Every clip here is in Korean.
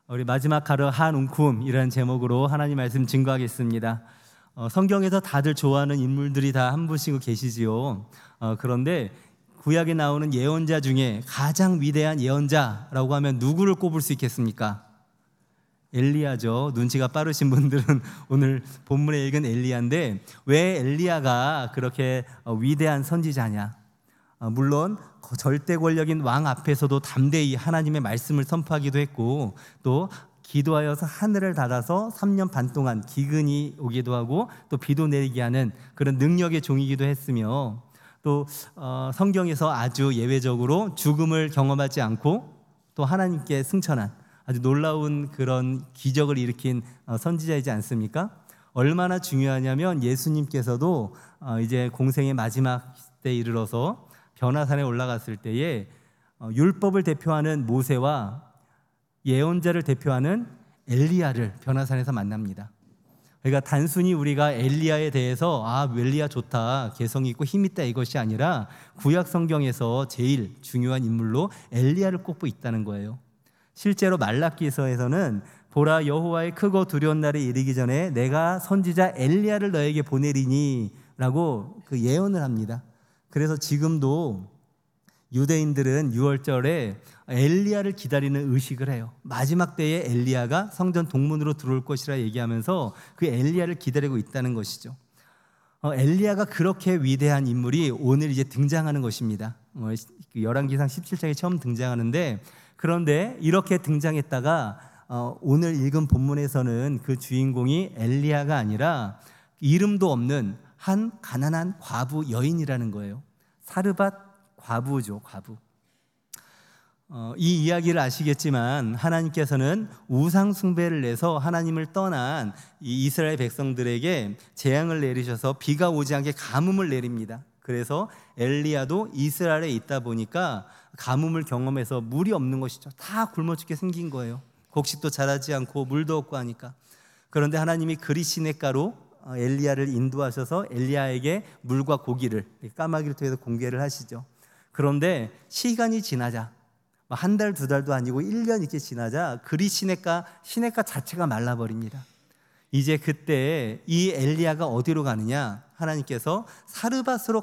우리 마지막 하루 한 움큼이라는 제목으로 하나님 말씀 증거하겠습니다. 성경에서 다들 좋아하는 인물들이 다 한 분씩 계시지요. 그런데 구약에 나오는 예언자 중에 가장 위대한 예언자라고 하면 누구를 꼽을 수 있겠습니까? 엘리야죠. 눈치가 빠르신 분들은 오늘 본문에 읽은 엘리야인데, 왜 엘리야가 그렇게 위대한 선지자냐? 물론 절대 권력인 왕 앞에서도 담대히 하나님의 말씀을 선포하기도 했고, 또 기도하여서 하늘을 닫아서 3년 반 동안 기근이 오기도 하고 또 비도 내리게 하는 그런 능력의 종이기도 했으며, 또 성경에서 아주 예외적으로 죽음을 경험하지 않고 또 하나님께 승천한 아주 놀라운 그런 기적을 일으킨 선지자이지 않습니까? 얼마나 중요하냐면 예수님께서도 이제 공생의 마지막 때에 이르러서 변화산에 올라갔을 때에 율법을 대표하는 모세와 예언자를 대표하는 엘리야를 변화산에서 만납니다. 그러니까 단순히 우리가 엘리야에 대해서 엘리야 좋다, 개성 있고 힘 있다 이것이 아니라 구약 성경에서 제일 중요한 인물로 엘리야를 꼽고 있다는 거예요. 실제로 말라기서에서는 보라, 여호와의 크고 두려운 날이 이르기 전에 내가 선지자 엘리야를 너에게 보내리니 라고 그 예언을 합니다. 그래서 지금도 유대인들은 6월절에 엘리야를 기다리는 의식을 해요. 마지막 때에 엘리야가 성전 동문으로 들어올 것이라 얘기하면서 그 엘리야를 기다리고 있다는 것이죠. 엘리야가 그렇게 위대한 인물이 오늘 이제 등장하는 것입니다. 열왕기상 17장에 처음 등장하는데, 그런데 이렇게 등장했다가 오늘 읽은 본문에서는 그 주인공이 엘리야가 아니라 이름도 없는 한 가난한 과부 여인이라는 거예요. 사르밧 과부죠, 과부. 이 이야기를 아시겠지만 하나님께서는 우상 숭배를 내서 하나님을 떠난 이 이스라엘 백성들에게 재앙을 내리셔서 비가 오지 않게 가뭄을 내립니다. 그래서 엘리야도 이스라엘에 있다 보니까 가뭄을 경험해서 물이 없는 것이죠. 다 굶어 죽게 생긴 거예요. 곡식도 자라지 않고 물도 없고 하니까. 그런데 하나님이 그리 시냇가로 엘리야를 인도하셔서 엘리야에게 물과 고기를 까마귀를 통해서 공개를 하시죠. 그런데 시간이 지나자, 한 달, 두 달도 아니고 1년 이렇게 지나자 그리 시냇가 자체가 말라버립니다. 이제 그때 이 엘리야가 어디로 가느냐? 하나님께서 사르밧으로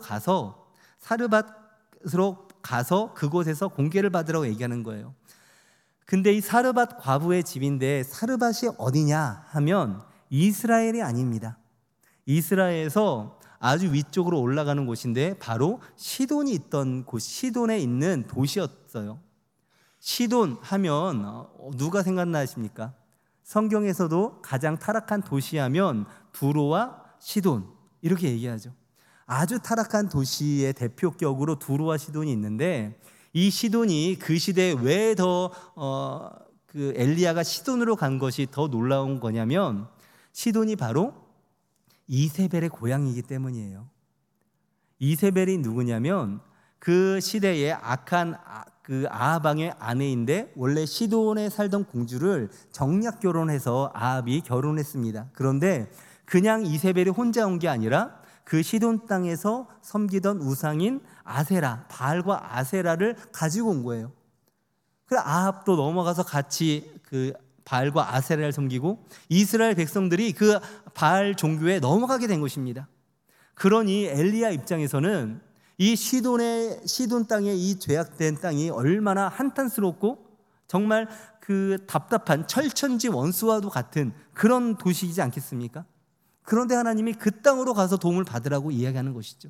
가서 그곳에서 공개를 받으라고 얘기하는 거예요. 근데 이 사르밧 과부의 집인데 사르밧이 어디냐 하면 이스라엘이 아닙니다. 이스라엘에서 아주 위쪽으로 올라가는 곳인데 바로 시돈이 있던 곳, 시돈에 있는 도시였어요. 시돈 하면 누가 생각나십니까? 성경에서도 가장 타락한 도시하면 두로와 시돈 이렇게 얘기하죠. 아주 타락한 도시의 대표격으로 두로와 시돈이 있는데, 이 시돈이 그 시대에 왜 더 그 엘리야가 시돈으로 간 것이 더 놀라운 거냐면, 시돈이 바로 이세벨의 고향이기 때문이에요. 이세벨이 누구냐면 그 시대의 악한 그 아합 왕의 아내인데, 원래 시돈에 살던 공주를 정략 결혼해서 아합이 결혼했습니다. 그런데 그냥 이세벨이 혼자 온 게 아니라 그 시돈 땅에서 섬기던 우상인 아세라, 바알과 아세라를 가지고 온 거예요. 그래 아합도 넘어가서 같이 그 바알과 아세라를 섬기고 이스라엘 백성들이 그 바알 종교에 넘어가게 된 것입니다. 그러니 엘리야 입장에서는 이 시돈 땅의 이 죄악된 땅이 얼마나 한탄스럽고 정말 그 답답한 철천지 원수와도 같은 그런 도시이지 않겠습니까? 그런데 하나님이 그 땅으로 가서 도움을 받으라고 이야기하는 것이죠.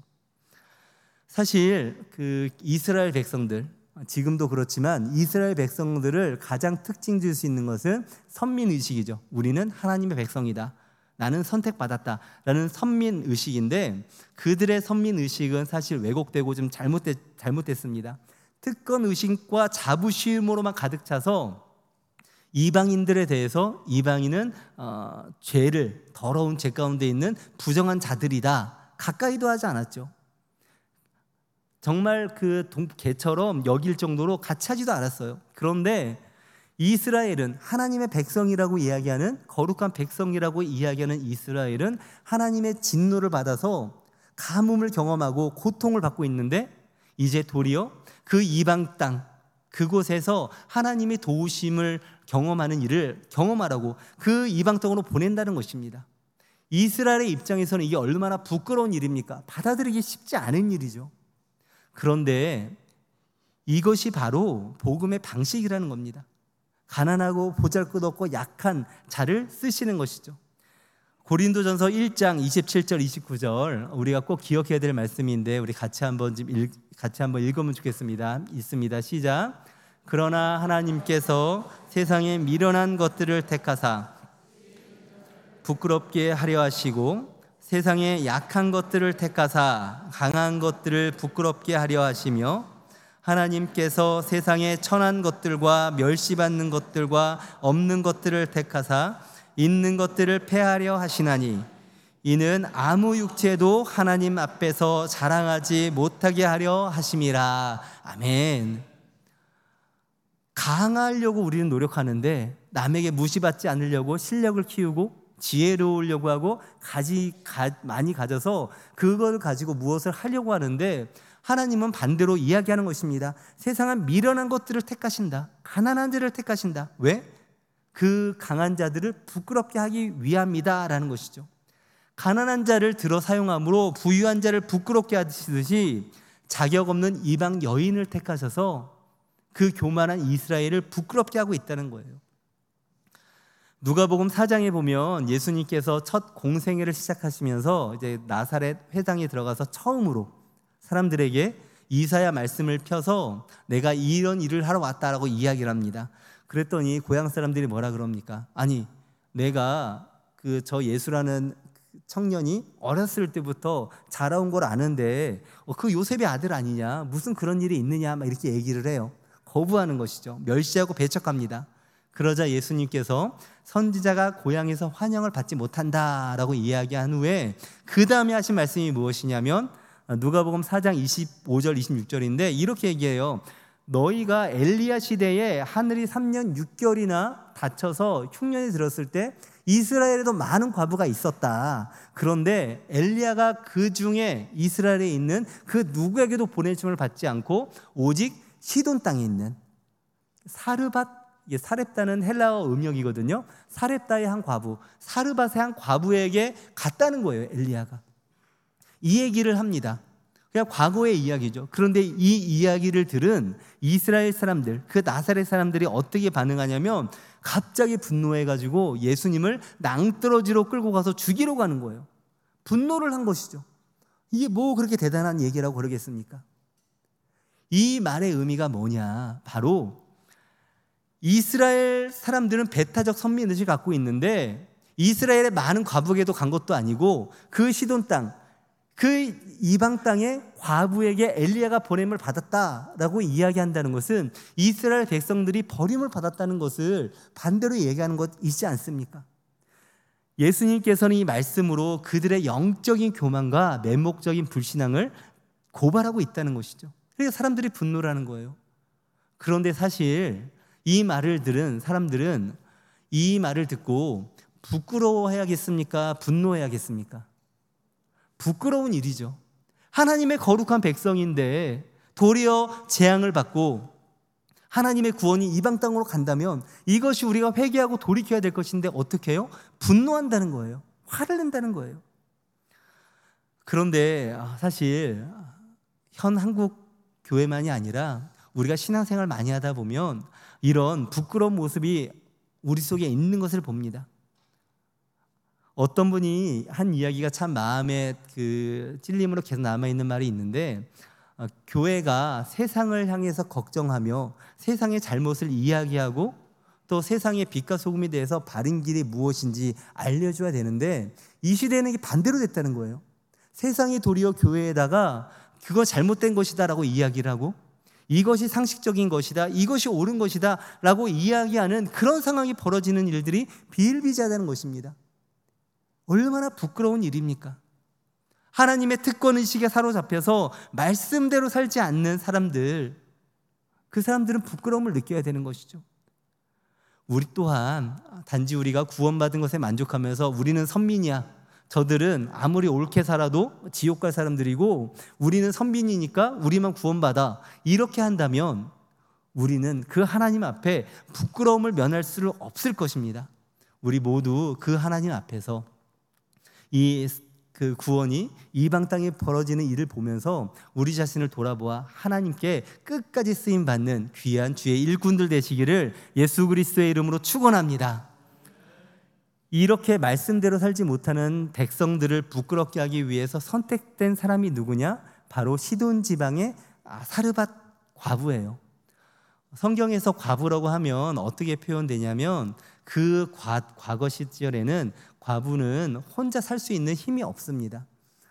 사실 그 이스라엘 백성들, 지금도 그렇지만 이스라엘 백성들을 가장 특징 줄 수 있는 것은 선민의식이죠. 우리는 하나님의 백성이다, 나는 선택받았다 라는 선민의식인데, 그들의 선민의식은 사실 왜곡되고 좀 잘못됐습니다. 특권의식과 자부심으로만 가득 차서 이방인들에 대해서 이방인은 죄를, 더러운 죄 가운데 있는 부정한 자들이다 가까이도 하지 않았죠. 정말 그 개처럼 여길 정도로 같이 하지도 않았어요. 그런데 이스라엘은 하나님의 백성이라고 이야기하는, 거룩한 백성이라고 이야기하는 이스라엘은 하나님의 진노를 받아서 가뭄을 경험하고 고통을 받고 있는데, 이제 도리어 그 이방 땅, 그곳에서 하나님의 도우심을 경험하는 일을 경험하라고 그 이방 땅으로 보낸다는 것입니다. 이스라엘의 입장에서는 이게 얼마나 부끄러운 일입니까? 받아들이기 쉽지 않은 일이죠. 그런데 이것이 바로 복음의 방식이라는 겁니다. 가난하고 보잘것없고 약한 자를 쓰시는 것이죠. 고린도전서 1장 27절 29절 우리가 꼭 기억해야 될 말씀인데 우리 같이 한번 읽으면 좋겠습니다. 있습니다. 시작. 그러나 하나님께서 세상에 미련한 것들을 택하사 부끄럽게 하려 하시고 세상에 약한 것들을 택하사 강한 것들을 부끄럽게 하려 하시며 하나님께서 세상에 천한 것들과 멸시받는 것들과 없는 것들을 택하사 있는 것들을 폐하려 하시나니 이는 아무 육체도 하나님 앞에서 자랑하지 못하게 하려 하심이라. 아멘. 강하려고 우리는 노력하는데 남에게 무시받지 않으려고 실력을 키우고 지혜로우려고 하고 많이 가져서 그걸 가지고 무엇을 하려고 하는데 하나님은 반대로 이야기하는 것입니다. 세상은 미련한 것들을 택하신다. 가난한 자를 택하신다. 왜? 그 강한 자들을 부끄럽게 하기 위함이다 라는 것이죠. 가난한 자를 들어 사용함으로 부유한 자를 부끄럽게 하시듯이 자격 없는 이방 여인을 택하셔서 그 교만한 이스라엘을 부끄럽게 하고 있다는 거예요. 누가복음 4장에 보면 예수님께서 첫 공생애를 시작하시면서 이제 나사렛 회당에 들어가서 처음으로 사람들에게 이사야 말씀을 펴서 내가 이런 일을 하러 왔다라고 이야기를 합니다. 그랬더니 고향 사람들이 뭐라 그럽니까? 아니, 내가 저 예수라는 청년이 어렸을 때부터 자라온 걸 아는데 그 요셉의 아들 아니냐? 무슨 그런 일이 있느냐? 막 이렇게 얘기를 해요. 거부하는 것이죠. 멸시하고 배척합니다. 그러자 예수님께서 선지자가 고향에서 환영을 받지 못한다라고 이야기한 후에 그 다음에 하신 말씀이 무엇이냐면 누가복음 4장 25절 26절인데 이렇게 얘기해요. 너희가 엘리야 시대에 하늘이 3년 6개월이나 닫혀서 흉년이 들었을 때 이스라엘에도 많은 과부가 있었다. 그런데 엘리야가 그 중에 이스라엘에 있는 그 누구에게도 보내심을 받지 않고 오직 시돈 땅에 있는 사렙다는 헬라어 음역이거든요. 사렙다의 한 과부, 사르밧의 한 과부에게 갔다는 거예요. 엘리야가 이 얘기를 합니다. 그냥 과거의 이야기죠. 그런데 이 이야기를 들은 이스라엘 사람들, 그 나사렛 사람들이 어떻게 반응하냐면 갑자기 분노해가지고 예수님을 낭떠러지로 끌고 가서 죽이러 가는 거예요. 분노를 한 것이죠. 이게 뭐 그렇게 대단한 얘기라고 그러겠습니까? 이 말의 의미가 뭐냐? 바로 이스라엘 사람들은 배타적 선민의식을 갖고 있는데 이스라엘의 많은 과부에게도 간 것도 아니고 그 시돈 땅, 그 이방 땅에 과부에게 엘리야가 보냄을 받았다라고 이야기한다는 것은 이스라엘 백성들이 버림을 받았다는 것을 반대로 얘기하는 것 있지 않습니까? 예수님께서는 이 말씀으로 그들의 영적인 교만과 맹목적인 불신앙을 고발하고 있다는 것이죠. 그래서 사람들이 분노를 하는 거예요. 그런데 사실 이 말을 들은 사람들은 이 말을 듣고 부끄러워해야겠습니까? 분노해야겠습니까? 부끄러운 일이죠. 하나님의 거룩한 백성인데 도리어 재앙을 받고 하나님의 구원이 이방 땅으로 간다면 이것이 우리가 회개하고 돌이켜야 될 것인데 어떻게 해요? 분노한다는 거예요. 화를 낸다는 거예요. 그런데 사실 현 한국 교회만이 아니라 우리가 신앙생활 많이 하다 보면 이런 부끄러운 모습이 우리 속에 있는 것을 봅니다. 어떤 분이 한 이야기가 참 마음에 찔림으로 계속 남아있는 말이 있는데 교회가 세상을 향해서 걱정하며 세상의 잘못을 이야기하고 또 세상의 빛과 소금에 대해서 바른 길이 무엇인지 알려줘야 되는데 이 시대에는 이게 반대로 됐다는 거예요. 세상이 도리어 교회에다가 그거 잘못된 것이다 라고 이야기를 하고 이것이 상식적인 것이다, 이것이 옳은 것이다 라고 이야기하는 그런 상황이 벌어지는 일들이 비일비재하다는 것입니다. 얼마나 부끄러운 일입니까? 하나님의 특권의식에 사로잡혀서 말씀대로 살지 않는 사람들, 그 사람들은 부끄러움을 느껴야 되는 것이죠. 우리 또한 단지 우리가 구원받은 것에 만족하면서 우리는 선민이야, 저들은 아무리 옳게 살아도 지옥 갈 사람들이고 우리는 선민이니까 우리만 구원받아, 이렇게 한다면 우리는 그 하나님 앞에 부끄러움을 면할 수 없을 것입니다. 우리 모두 그 하나님 앞에서 그 구원이 이방 땅에 벌어지는 일을 보면서 우리 자신을 돌아보아 하나님께 끝까지 쓰임 받는 귀한 주의 일꾼들 되시기를 예수 그리스도의 이름으로 축원합니다. 이렇게 말씀대로 살지 못하는 백성들을 부끄럽게 하기 위해서 선택된 사람이 누구냐? 바로 시돈 지방의 사르밧 과부예요. 성경에서 과부라고 하면 어떻게 표현되냐면 그 과거 시절에는 과부는 혼자 살 수 있는 힘이 없습니다.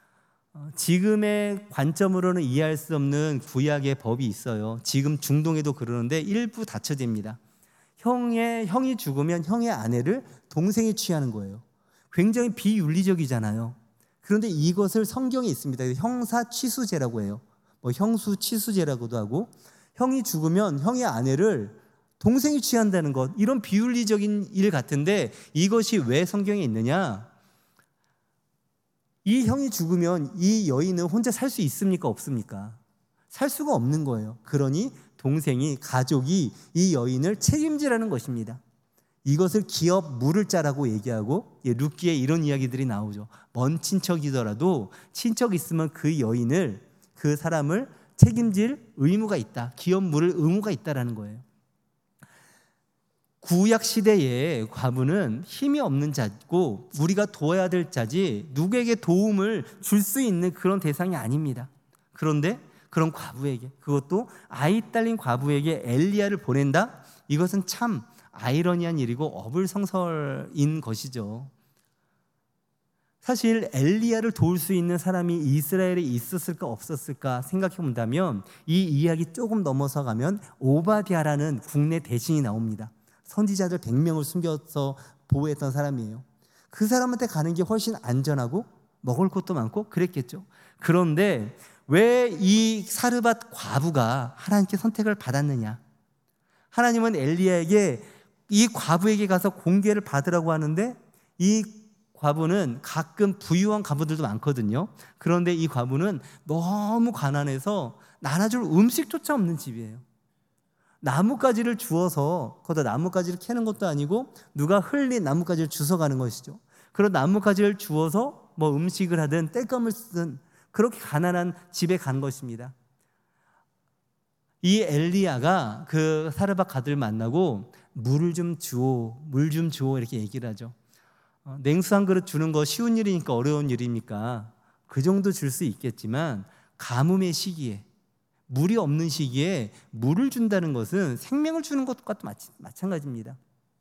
지금의 관점으로는 이해할 수 없는 구약의 법이 있어요. 지금 중동에도 그러는데 일부 다처제입니다. 형이 죽으면 형의 아내를 동생이 취하는 거예요. 굉장히 비윤리적이잖아요. 그런데 이것을 성경에 있습니다. 형사취수제라고 해요. 형수취수제라고도 하고, 형이 죽으면 형의 아내를 동생이 취한다는 것, 이런 비윤리적인 일 같은데 이것이 왜 성경에 있느냐? 이 형이 죽으면 이 여인은 혼자 살 수 있습니까? 없습니까? 살 수가 없는 거예요. 그러니 동생이, 가족이 이 여인을 책임지라는 것입니다. 이것을 기업 물을 자라고 얘기하고, 룻기에 이런 이야기들이 나오죠. 먼 친척이더라도 친척 있으면 그 여인을, 그 사람을 책임질 의무가 있다. 기업 물을 의무가 있다라는 거예요. 구약 시대에 과부는 힘이 없는 자고 우리가 도와야 될 자지 누구에게 도움을 줄 수 있는 그런 대상이 아닙니다. 그런데 그런 과부에게, 그것도 아이 딸린 과부에게 엘리야를 보낸다? 이것은 참 아이러니한 일이고 어불성설인 것이죠. 사실 엘리야를 도울 수 있는 사람이 이스라엘에 있었을까 없었을까 생각해 본다면 이 이야기 조금 넘어서 가면 오바댜라는 국내 대신이 나옵니다. 선지자들 100명을 숨겨서 보호했던 사람이에요. 그 사람한테 가는 게 훨씬 안전하고 먹을 것도 많고 그랬겠죠. 그런데 왜 이 사르밧 과부가 하나님께 선택을 받았느냐? 하나님은 엘리야에게 이 과부에게 가서 공개를 받으라고 하는데 이 과부는 가끔 부유한 과부들도 많거든요. 그런데 이 과부는 너무 가난해서 나눠줄 음식조차 없는 집이에요. 나뭇가지를 주워서, 거기다 나뭇가지를 캐는 것도 아니고 누가 흘린 나뭇가지를 주워가는 것이죠. 그런 나뭇가지를 주워서 음식을 하든 땔감을 쓰든 그렇게 가난한 집에 간 것입니다. 이 엘리야가 그 사르밧 가드를 만나고 물을 좀 주오, 물 좀 주오 이렇게 얘기를 하죠. 냉수 한 그릇 주는 거 쉬운 일이니까 어려운 일입니까? 그 정도 줄 수 있겠지만 가뭄의 시기에, 물이 없는 시기에 물을 준다는 것은 생명을 주는 것과 마찬가지입니다.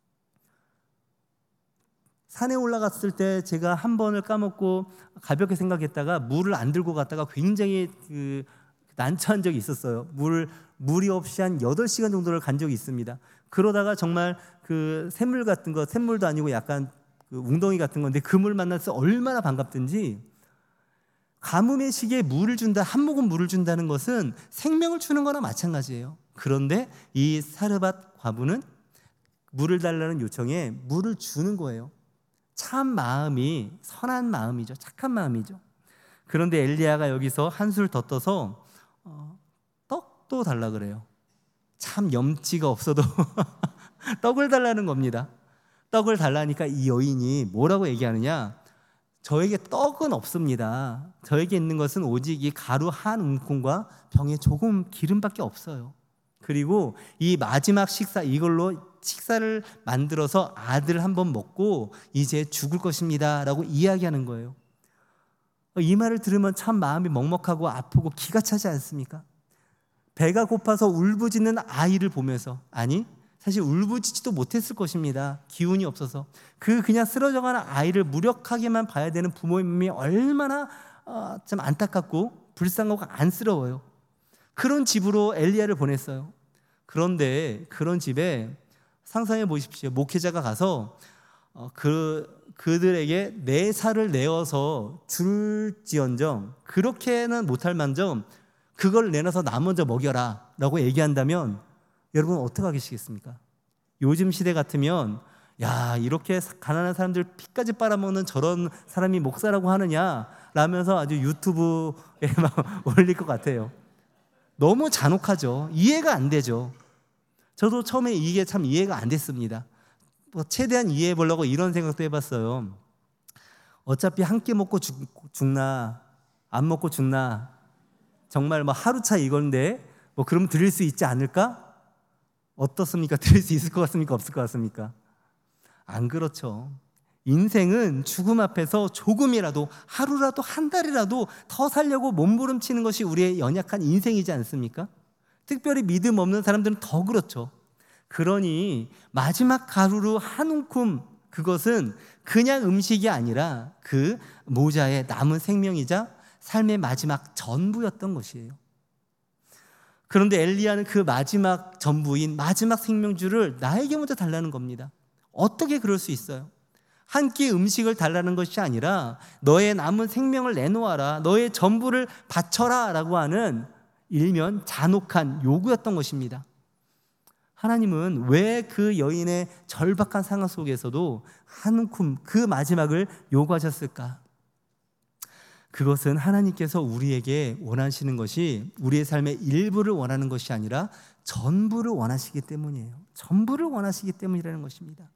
산에 올라갔을 때 제가 한 번을 까먹고 가볍게 생각했다가 물을 안 들고 갔다가 굉장히 난처한 적이 있었어요. 물이 없이 한 8시간 정도를 간 적이 있습니다. 그러다가 정말 그 샘물 같은 거, 샘물도 아니고 약간 웅덩이 같은 건데 그 물 만나서 얼마나 반갑든지, 가뭄의 시기에 물을 준다, 한 모금 물을 준다는 것은 생명을 주는 거나 마찬가지예요. 그런데 이 사르밧 과부는 물을 달라는 요청에 물을 주는 거예요. 참 마음이 선한 마음이죠. 착한 마음이죠. 그런데 엘리야가 여기서 한술 더 떠서 떡도 달라 그래요. 참 염치가 없어도 떡을 달라는 겁니다. 떡을 달라니까 이 여인이 뭐라고 얘기하느냐? 저에게 떡은 없습니다. 저에게 있는 것은 오직 이 가루 한 움큼과 병에 조금 기름밖에 없어요. 그리고 이 마지막 식사, 이걸로 식사를 만들어서 아들 한번 먹고 이제 죽을 것입니다 라고 이야기하는 거예요. 이 말을 들으면 참 마음이 먹먹하고 아프고 기가 차지 않습니까? 배가 고파서 울부짖는 아이를 보면서, 아니 사실 울부짖지도 못했을 것입니다. 기운이 없어서. 그냥 쓰러져가는 아이를 무력하게만 봐야 되는 부모의 마음이 얼마나 좀 안타깝고 불쌍하고 안쓰러워요. 그런 집으로 엘리야를 보냈어요. 그런데 그런 집에 상상해 보십시오. 목회자가 가서 그들에게 내 살을 내어서 줄지언정, 그렇게는 못할 만정 그걸 내놔서 나 먼저 먹여라 라고 얘기한다면 여러분 어떻게 하시겠습니까? 요즘 시대 같으면 야, 이렇게 가난한 사람들 피까지 빨아먹는 저런 사람이 목사라고 하느냐 라면서 아주 유튜브에 막 올릴 것 같아요. 너무 잔혹하죠. 이해가 안 되죠. 저도 처음에 이게 참 이해가 안 됐습니다. 최대한 이해해 보려고 이런 생각도 해봤어요. 어차피 한 끼 먹고 죽나 안 먹고 죽나 정말 하루 차 이건데 그럼 드릴 수 있지 않을까? 어떻습니까? 드릴 수 있을 것 같습니까? 없을 것 같습니까? 안 그렇죠. 인생은 죽음 앞에서 조금이라도, 하루라도, 한 달이라도 더 살려고 몸부림치는 것이 우리의 연약한 인생이지 않습니까? 특별히 믿음 없는 사람들은 더 그렇죠. 그러니 마지막 가루로 한 움큼, 그것은 그냥 음식이 아니라 그 모자의 남은 생명이자 삶의 마지막 전부였던 것이에요. 그런데 엘리야는 그 마지막 전부인 마지막 생명줄을 나에게 먼저 달라는 겁니다. 어떻게 그럴 수 있어요? 한 끼 음식을 달라는 것이 아니라 너의 남은 생명을 내놓아라, 너의 전부를 바쳐라 라고 하는 일면 잔혹한 요구였던 것입니다. 하나님은 왜 그 여인의 절박한 상황 속에서도 한 움큼 그 마지막을 요구하셨을까? 그것은 하나님께서 우리에게 원하시는 것이 우리의 삶의 일부를 원하는 것이 아니라 전부를 원하시기 때문이에요. 전부를 원하시기 때문이라는 것입니다.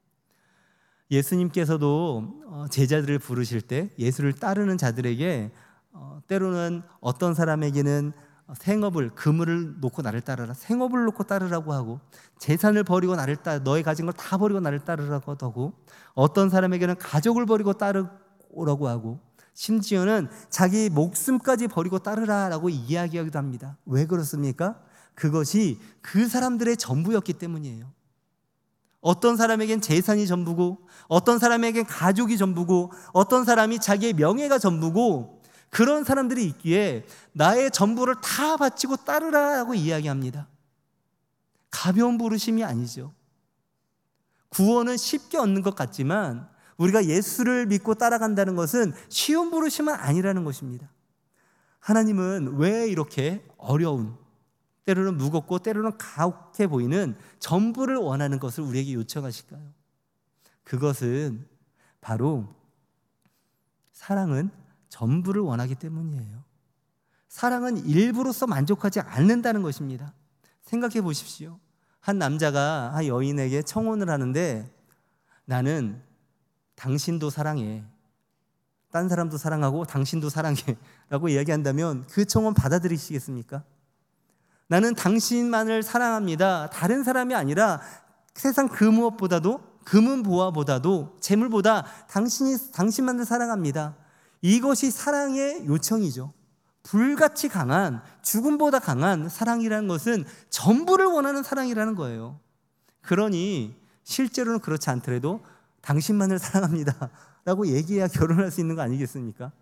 예수님께서도 제자들을 부르실 때 예수를 따르는 자들에게 때로는 어떤 사람에게는 생업을, 그물을 놓고 나를 따르라, 생업을 놓고 따르라고 하고, 재산을 버리고 나를 너의 가진 걸 다 버리고 나를 따르라고 하고, 어떤 사람에게는 가족을 버리고 따르라고 하고, 심지어는 자기 목숨까지 버리고 따르라라고 이야기하기도 합니다. 왜 그렇습니까? 그것이 그 사람들의 전부였기 때문이에요. 어떤 사람에겐 재산이 전부고, 어떤 사람에겐 가족이 전부고, 어떤 사람이 자기의 명예가 전부고, 그런 사람들이 있기에 나의 전부를 다 바치고 따르라라고 이야기합니다. 가벼운 부르심이 아니죠. 구원은 쉽게 얻는 것 같지만 우리가 예수를 믿고 따라간다는 것은 쉬운 부르심은 아니라는 것입니다. 하나님은 왜 이렇게 어려운, 때로는 무겁고 때로는 가혹해 보이는 전부를 원하는 것을 우리에게 요청하실까요? 그것은 바로 사랑은 전부를 원하기 때문이에요. 사랑은 일부로서 만족하지 않는다는 것입니다. 생각해 보십시오. 한 남자가 한 여인에게 청혼을 하는데 나는 당신도 사랑해, 딴 사람도 사랑하고 당신도 사랑해 라고 이야기한다면 그 청혼 받아들이시겠습니까? 나는 당신만을 사랑합니다, 다른 사람이 아니라 세상 그 무엇보다도, 금은 보화보다도, 재물보다 당신만을 사랑합니다. 이것이 사랑의 요청이죠. 불같이 강한, 죽음보다 강한 사랑이라는 것은 전부를 원하는 사랑이라는 거예요. 그러니 실제로는 그렇지 않더라도 당신만을 사랑합니다 라고 얘기해야 결혼할 수 있는 거 아니겠습니까?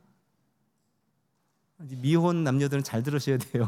미혼 남녀들은 잘 들으셔야 돼요.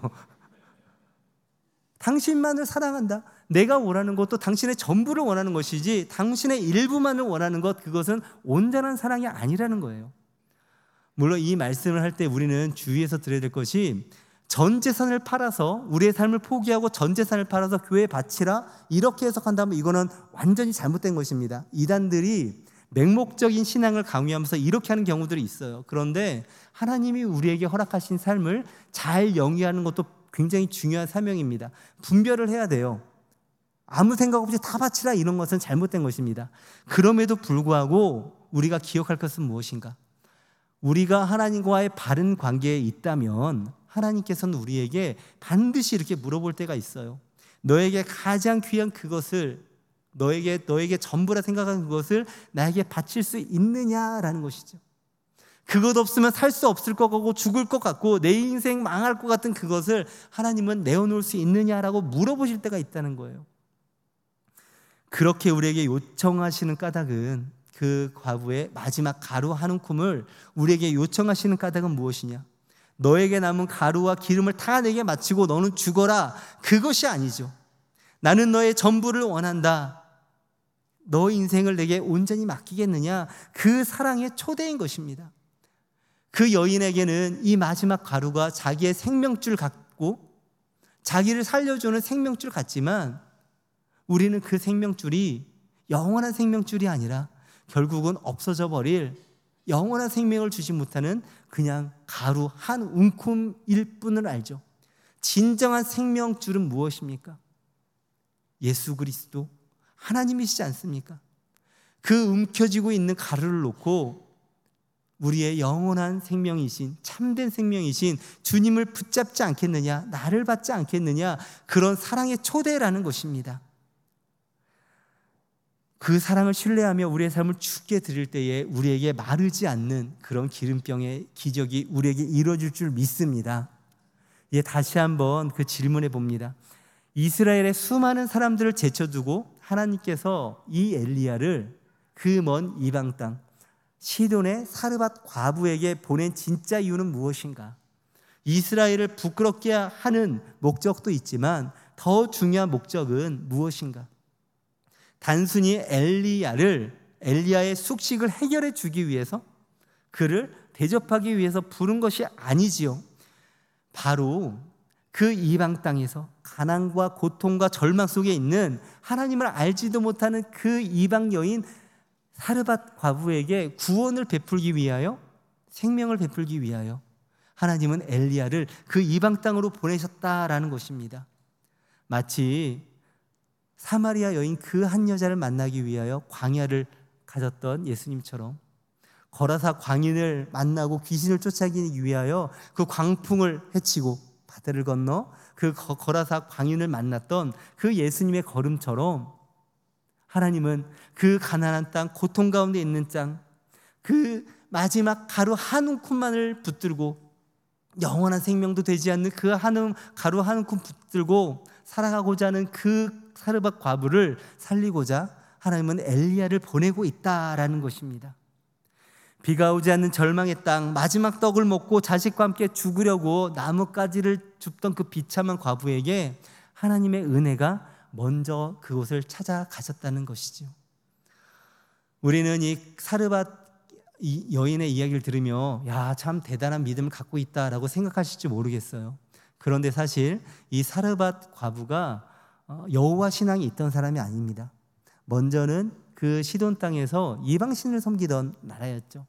당신만을 사랑한다. 내가 원하는 것도 당신의 전부를 원하는 것이지 당신의 일부만을 원하는 것, 그것은 온전한 사랑이 아니라는 거예요. 물론 이 말씀을 할 때 우리는 주의해서 들어야 될 것이, 전 재산을 팔아서, 우리의 삶을 포기하고 전 재산을 팔아서 교회에 바치라 이렇게 해석한다면 이거는 완전히 잘못된 것입니다. 이단들이 맹목적인 신앙을 강요하면서 이렇게 하는 경우들이 있어요. 그런데 하나님이 우리에게 허락하신 삶을 잘 영위하는 것도 굉장히 중요한 사명입니다. 분별을 해야 돼요. 아무 생각 없이 다 바치라 이런 것은 잘못된 것입니다. 그럼에도 불구하고 우리가 기억할 것은 무엇인가? 우리가 하나님과의 바른 관계에 있다면 하나님께서는 우리에게 반드시 이렇게 물어볼 때가 있어요. 너에게 가장 귀한 그것을, 너에게 전부라 생각하는 그것을 나에게 바칠 수 있느냐라는 것이죠. 그것 없으면 살 수 없을 것 같고 죽을 것 같고 내 인생 망할 것 같은 그것을 하나님은 내어놓을 수 있느냐라고 물어보실 때가 있다는 거예요. 그렇게 우리에게 요청하시는 까닭은, 그 과부의 마지막 가루 한 움큼을 우리에게 요청하시는 까닭은 무엇이냐? 너에게 남은 가루와 기름을 다 내게 마치고 너는 죽어라, 그것이 아니죠. 나는 너의 전부를 원한다. 너 인생을 내게 온전히 맡기겠느냐? 그 사랑의 초대인 것입니다. 그 여인에게는 이 마지막 가루가 자기의 생명줄 같고 자기를 살려주는 생명줄 같지만 우리는 그 생명줄이 영원한 생명줄이 아니라 결국은 없어져 버릴 영원한 생명을 주지 못하는 그냥 가루 한 움큼일 뿐을 알죠. 진정한 생명줄은 무엇입니까? 예수 그리스도 하나님이시지 않습니까? 그 움켜쥐고 있는 가루를 놓고 우리의 영원한 생명이신, 참된 생명이신 주님을 붙잡지 않겠느냐, 나를 받지 않겠느냐, 그런 사랑의 초대라는 것입니다. 그 사랑을 신뢰하며 우리의 삶을 주께 드릴 때에 우리에게 마르지 않는 그런 기름병의 기적이 우리에게 이루어질 줄 믿습니다. 예, 다시 한번 그 질문해 봅니다. 이스라엘의 수많은 사람들을 제쳐두고 하나님께서 이 엘리야를 그 먼 이방 땅 시돈의 사르밧 과부에게 보낸 진짜 이유는 무엇인가? 이스라엘을 부끄럽게 하는 목적도 있지만 더 중요한 목적은 무엇인가? 단순히 엘리야의 숙식을 해결해 주기 위해서, 그를 대접하기 위해서 부른 것이 아니지요. 바로 그 이방 땅에서 가난과 고통과 절망 속에 있는 하나님을 알지도 못하는 그 이방 여인 사르밧 과부에게 구원을 베풀기 위하여, 생명을 베풀기 위하여 하나님은 엘리야를 그 이방 땅으로 보내셨다라는 것입니다. 마치 사마리아 여인 그 한 여자를 만나기 위하여 광야를 가졌던 예수님처럼 거라사 광인을 만나고 귀신을 쫓아내기 위하여 그 광풍을 헤치고 바다를 건너 그 거라사 광인을 만났던 그 예수님의 걸음처럼 하나님은 그 가난한 땅, 고통 가운데 있는 땅, 그 마지막 가루 한 움큼만을 붙들고 영원한 생명도 되지 않는 그 가루 한 움큼 붙들고 살아가고자 하는 그 사르밧 과부를 살리고자 하나님은 엘리야를 보내고 있다라는 것입니다. 비가 오지 않는 절망의 땅, 마지막 떡을 먹고 자식과 함께 죽으려고 나뭇가지를 줍던 그 비참한 과부에게 하나님의 은혜가 먼저 그곳을 찾아가셨다는 것이죠. 우리는 이 사르밧 여인의 이야기를 들으며 야, 참 대단한 믿음을 갖고 있다라고 생각하실지 모르겠어요. 그런데 사실 이 사르밧 과부가 여호와 신앙이 있던 사람이 아닙니다. 먼저는 그 시돈 땅에서 이방신을 섬기던 나라였죠.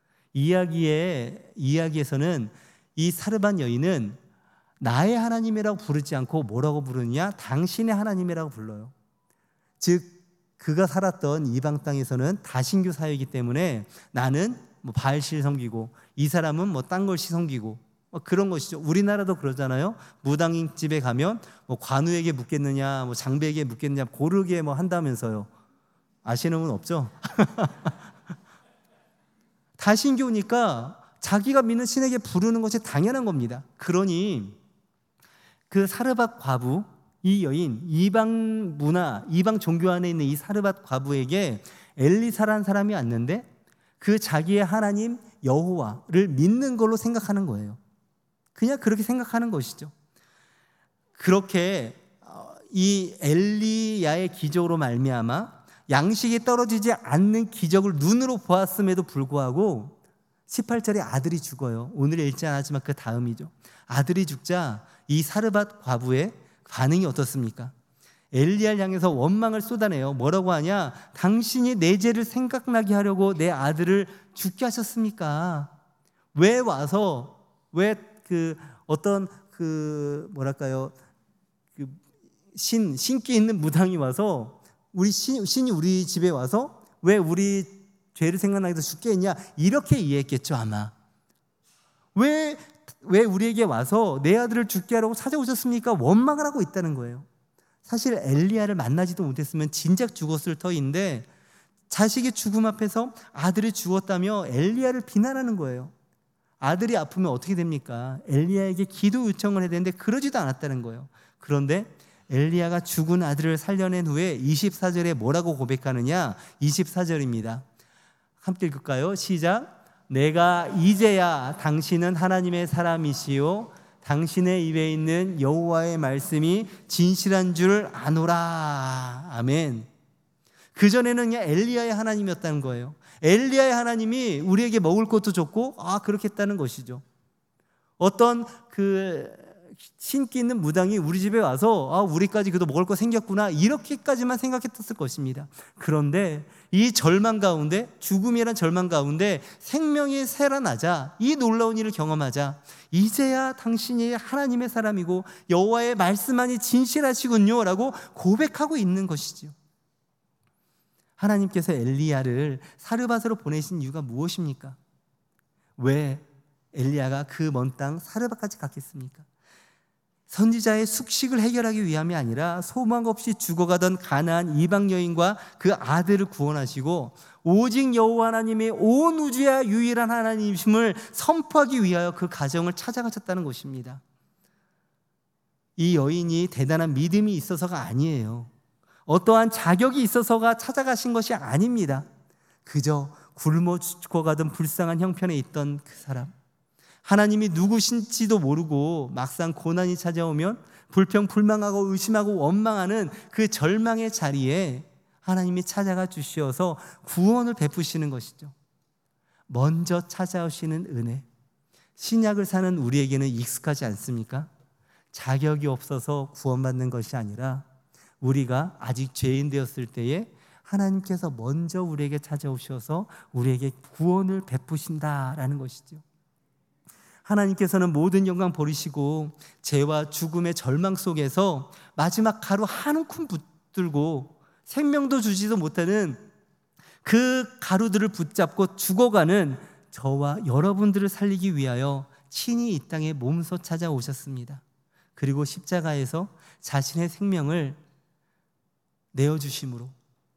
이야기에서는 이 사르밧 여인은 나의 하나님이라고 부르지 않고 뭐라고 부르느냐? 당신의 하나님이라고 불러요. 즉 그가 살았던 이방 땅에서는 다신교 사회이기 때문에 나는 뭐 바알실 섬기고 이 사람은 뭐 딴 걸 섬기고 그런 것이죠. 우리나라도 그러잖아요. 무당인 집에 가면 뭐 관우에게 묻겠느냐, 뭐 장배에게 묻겠느냐 고르게 뭐 한다면서요. 아시는 분 없죠? 다신교니까 자기가 믿는 신에게 부르는 것이 당연한 겁니다. 그러니 그 사르밧 과부, 이 여인, 이방 문화, 이방 종교 안에 있는 이 사르밧 과부에게 엘리사라는 사람이 왔는데 그 자기의 하나님 여호와를 믿는 걸로 생각하는 거예요. 그냥 그렇게 생각하는 것이죠. 그렇게 이 엘리야의 기적으로 말미암아 양식이 떨어지지 않는 기적을 눈으로 보았음에도 불구하고 18절에 아들이 죽어요. 오늘 읽지 않았지만 그 다음이죠. 아들이 죽자 이 사르밧 과부의 반응이 어떻습니까? 엘리야를 향해서 원망을 쏟아내요. 뭐라고 하냐? 당신이 내 죄를 생각나게 하려고 내 아들을 죽게 하셨습니까? 왜 와서 어떤 신기 있는 무당이 와서 신이 우리 집에 와서 왜 우리 죄를 생각나게 해서 죽게 했냐? 이렇게 이해했겠죠 아마. 왜 우리에게 와서 내 아들을 죽게 하라고 찾아오셨습니까? 원망을 하고 있다는 거예요. 사실 엘리야를 만나지도 못했으면 진작 죽었을 터인데 자식의 죽음 앞에서 아들이 죽었다며 엘리야를 비난하는 거예요. 아들이 아프면 어떻게 됩니까? 엘리야에게 기도 요청을 해야 되는데 그러지도 않았다는 거예요. 그런데 엘리야가 죽은 아들을 살려낸 후에 24절에 뭐라고 고백하느냐? 24절입니다. 함께 읽을까요? 시작. 내가 이제야 당신은 하나님의 사람이시요 당신의 입에 있는 여호와의 말씀이 진실한 줄 아노라. 아멘. 그전에는 그냥 엘리야의 하나님이었다는 거예요. 엘리야의 하나님이 우리에게 먹을 것도 줬고 그렇게 했다는 것이죠. 어떤 신기 있는 무당이 우리 집에 와서 우리까지 그래도 먹을 거 생겼구나 이렇게까지만 생각했었을 것입니다. 그런데 이 절망 가운데, 죽음이란 절망 가운데 생명이 살아나자, 이 놀라운 일을 경험하자 이제야 당신이 하나님의 사람이고 여호와의 말씀만이 진실하시군요 라고 고백하고 있는 것이지요. 하나님께서 엘리야를 사르밧으로 보내신 이유가 무엇입니까? 왜 엘리야가 그 먼 땅 사르밧까지 갔겠습니까? 선지자의 숙식을 해결하기 위함이 아니라 소망 없이 죽어가던 가나안 이방 여인과 그 아들을 구원하시고 오직 여호와 하나님이 온 우주의 유일한 하나님이심을 선포하기 위하여 그 가정을 찾아가셨다는 것입니다. 이 여인이 대단한 믿음이 있어서가 아니에요. 어떠한 자격이 있어서가 찾아가신 것이 아닙니다. 그저 굶어 죽어가던 불쌍한 형편에 있던 그 사람, 하나님이 누구신지도 모르고 막상 고난이 찾아오면 불평불만하고 의심하고 원망하는 그 절망의 자리에 하나님이 찾아가 주시어서 구원을 베푸시는 것이죠. 먼저 찾아오시는 은혜, 신약을 사는 우리에게는 익숙하지 않습니까? 자격이 없어서 구원받는 것이 아니라 우리가 아직 죄인 되었을 때에 하나님께서 먼저 우리에게 찾아오셔서 우리에게 구원을 베푸신다라는 것이죠. 하나님께서는 모든 영광 버리시고 죄와 죽음의 절망 속에서 마지막 가루 한 움큼 붙들고 생명도 주지도 못하는 그 가루들을 붙잡고 죽어가는 저와 여러분들을 살리기 위하여 친히 이 땅에 몸소 찾아오셨습니다. 그리고 십자가에서 자신의 생명을 내어주심으로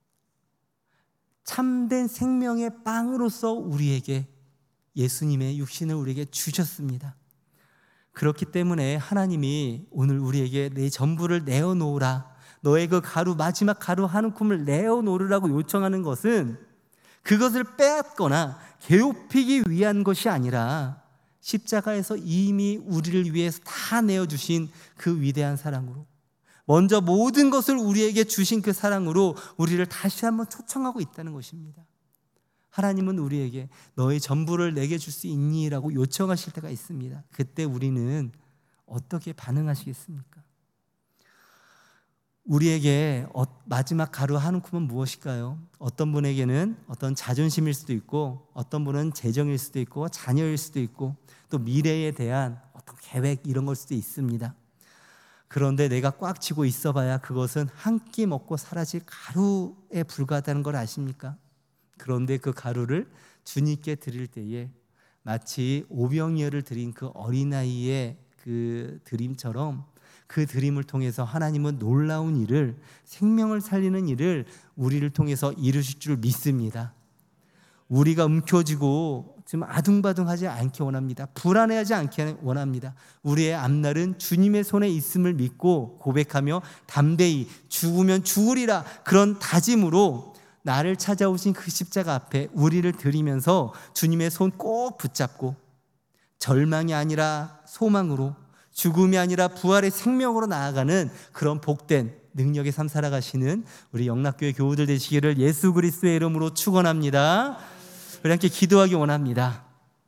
참된 생명의 빵으로서 우리에게 예수님의 육신을 우리에게 주셨습니다. 그렇기 때문에 하나님이 오늘 우리에게 내 전부를 내어놓으라, 너의 그 가루, 마지막 가루 한 움큼을 내어놓으라고 요청하는 것은 그것을 빼앗거나 괴롭히기 위한 것이 아니라 십자가에서 이미 우리를 위해서 다 내어주신 그 위대한 사랑으로, 먼저 모든 것을 우리에게 주신 그 사랑으로 우리를 다시 한번 초청하고 있다는 것입니다. 하나님은 우리에게 너의 전부를 내게 줄 수 있니? 라고 요청하실 때가 있습니다. 그때 우리는 어떻게 반응하시겠습니까? 우리에게 마지막 가루 한 움큼은 무엇일까요? 어떤 분에게는 어떤 자존심일 수도 있고, 어떤 분은 재정일 수도 있고, 자녀일 수도 있고, 또 미래에 대한 어떤 계획 이런 걸 수도 있습니다. 그런데 내가 꽉 쥐고 있어봐야 그것은 한 끼 먹고 사라질 가루에 불과하다는 걸 아십니까? 그런데 그 가루를 주님께 드릴 때에 마치 오병이어를 드린 그 어린아이의 그 드림처럼 그 드림을 통해서 하나님은 놀라운 일을, 생명을 살리는 일을 우리를 통해서 이루실 줄 믿습니다. 우리가 움켜쥐고 지금 아둥바둥하지 않게 원합니다. 불안해하지 않게 원합니다. 우리의 앞날은 주님의 손에 있음을 믿고 고백하며 담대히 죽으면 죽으리라, 그런 다짐으로 나를 찾아오신 그 십자가 앞에 우리를 드리면서 주님의 손 꼭 붙잡고 절망이 아니라 소망으로, 죽음이 아니라 부활의 생명으로 나아가는 그런 복된 능력의 삶 살아가시는 우리 영락교회 교우들 되시기를 예수 그리스도의 이름으로 축원합니다. 우리 함께 기도하기 원합니다.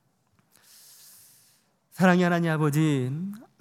사랑의 하나님 아버지,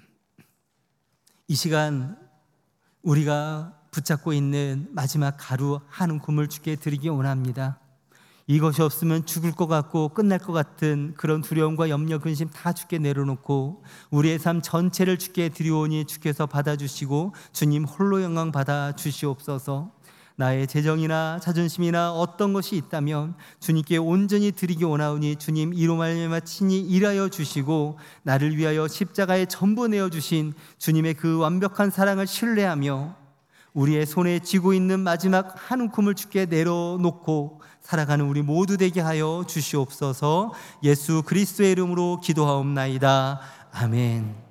이 시간 우리가 붙잡고 있는 마지막 가루 한 움큼을 주께 드리기 원합니다. 이것이 없으면 죽을 것 같고 끝날 것 같은 그런 두려움과 염려, 근심 다 주께 내려놓고 우리의 삶 전체를 주께 드리오니 주께서 받아주시고 주님 홀로 영광 받아 주시옵소서. 나의 재정이나 자존심이나 어떤 것이 있다면 주님께 온전히 드리기 원하오니 주님 이로 말미암아 친히 일하여 주시고 나를 위하여 십자가에 전부 내어주신 주님의 그 완벽한 사랑을 신뢰하며 우리의 손에 쥐고 있는 마지막 한 움큼을 주께 내려놓고 살아가는 우리 모두 되게 하여 주시옵소서. 예수 그리스도의 이름으로 기도하옵나이다. 아멘.